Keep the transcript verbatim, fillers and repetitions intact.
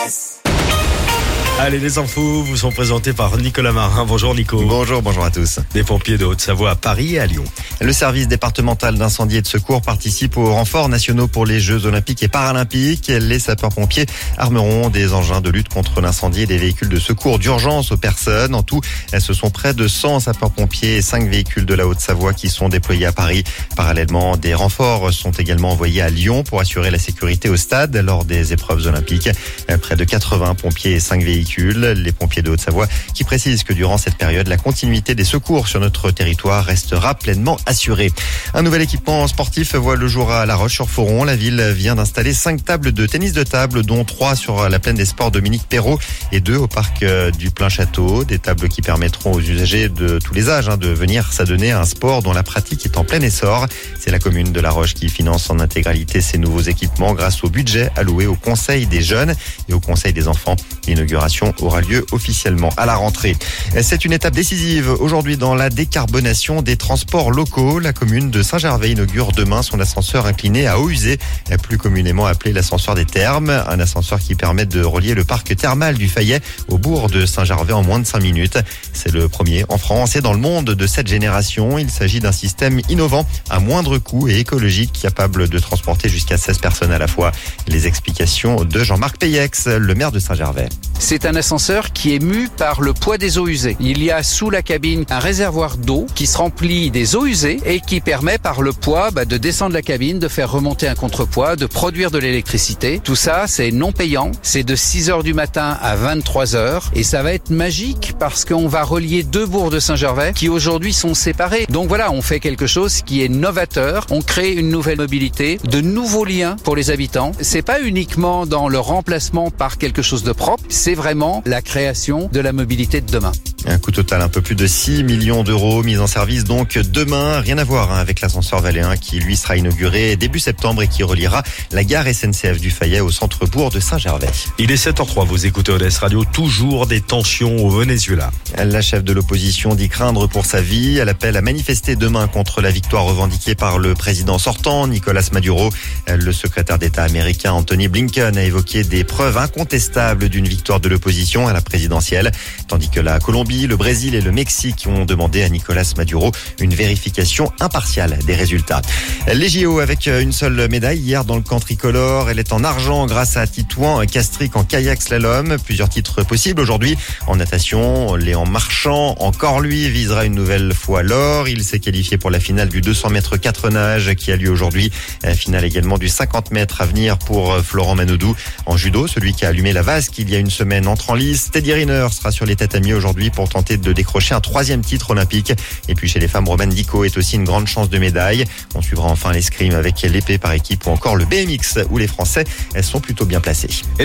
S. Allez, les infos vous sont présentés par Nicolas Marin. Bonjour Nico. Bonjour, bonjour à tous. Des pompiers de Haute-Savoie à Paris et à Lyon. Le service départemental d'incendie et de secours participe aux renforts nationaux pour les Jeux olympiques et paralympiques. Les sapeurs-pompiers armeront des engins de lutte contre l'incendie et des véhicules de secours d'urgence aux personnes. En tout, ce sont près de cent sapeurs-pompiers et cinq véhicules de la Haute-Savoie qui sont déployés à Paris. Parallèlement, des renforts sont également envoyés à Lyon pour assurer la sécurité au stade lors des épreuves olympiques. Près de quatre-vingts pompiers et cinq véhicules. Les pompiers de Haute-Savoie qui précisent que durant cette période, la continuité des secours sur notre territoire restera pleinement assurée. Un nouvel équipement sportif voit le jour à La Roche-sur-Foron. La ville vient d'installer cinq tables de tennis de table, dont trois sur la plaine des sports Dominique Perrault et deux au parc du Plein Château. Des tables qui permettront aux usagers de tous les âges hein, de venir s'adonner à un sport dont la pratique est en plein essor. C'est la commune de La Roche qui finance en intégralité ces nouveaux équipements grâce au budget alloué au Conseil des jeunes et au Conseil des enfants. L'inauguration aura lieu officiellement à la rentrée. C'est une étape décisive aujourd'hui dans la décarbonation des transports locaux. La commune de Saint-Gervais inaugure demain son ascenseur incliné à eau usée, plus communément appelé l'ascenseur des thermes. Un ascenseur qui permet de relier le parc thermal du Fayet au bourg de Saint-Gervais en moins de cinq minutes. C'est le premier en France et dans le monde de cette génération. Il s'agit d'un système innovant à moindre coût et écologique capable de transporter jusqu'à seize personnes à la fois. Les explications de Jean-Marc Peyex, le maire de Saint-Gervais. C'est un ascenseur qui est mu par le poids des eaux usées. Il y a sous la cabine un réservoir d'eau qui se remplit des eaux usées et qui permet par le poids bah, de descendre la cabine, de faire remonter un contrepoids, de produire de l'électricité. Tout ça, c'est non payant. C'est de six heures du matin à vingt-trois heures et ça va être magique parce qu'on va relier deux bourgs de Saint-Gervais qui aujourd'hui sont séparés. Donc voilà, on fait quelque chose qui est novateur. On crée une nouvelle mobilité, de nouveaux liens pour les habitants. C'est pas uniquement dans le remplacement par quelque chose de propre, c'est vraiment la création de la mobilité de demain. Un coût total un peu plus de six millions d'euros mis en service donc demain. Rien à voir hein, avec l'ascenseur Valéen qui lui sera inauguré début septembre et qui reliera la gare S N C F du Fayet au centre-bourg de Saint-Gervais. Il est sept heures zéro trois, vous écoutez O D S Radio, toujours des tensions au Venezuela. La chef de l'opposition dit craindre pour sa vie. Elle appelle à manifester demain contre la victoire revendiquée par le président sortant, Nicolas Maduro. Le secrétaire d'État américain Anthony Blinken a évoqué des preuves incontestables d'une victoire de l'opposition à la présidentielle, tandis que la Colombie, le Brésil et le Mexique ont demandé à Nicolas Maduro une vérification impartiale des résultats. Les J O avec une seule médaille hier dans le camp tricolore. Elle est en argent grâce à Titouan Castric en kayak slalom. Plusieurs titres possibles aujourd'hui. En natation, Léon Marchand, encore lui, visera une nouvelle fois l'or. Il s'est qualifié pour la finale du deux cents mètres quatre nages qui a lieu aujourd'hui. Finale également du cinquante mètres à venir pour Florent Manodou. En judo, celui qui a allumé la vasque il y a une semaine entre en lice. Teddy Riner sera sur les tatamis aujourd'hui pour tenter de décrocher un troisième titre olympique. Et puis chez les femmes, Romane Dico est aussi une grande chance de médaille. On suivra enfin l'escrime avec l'épée par équipe ou encore le B M X où les Français sont plutôt bien placés.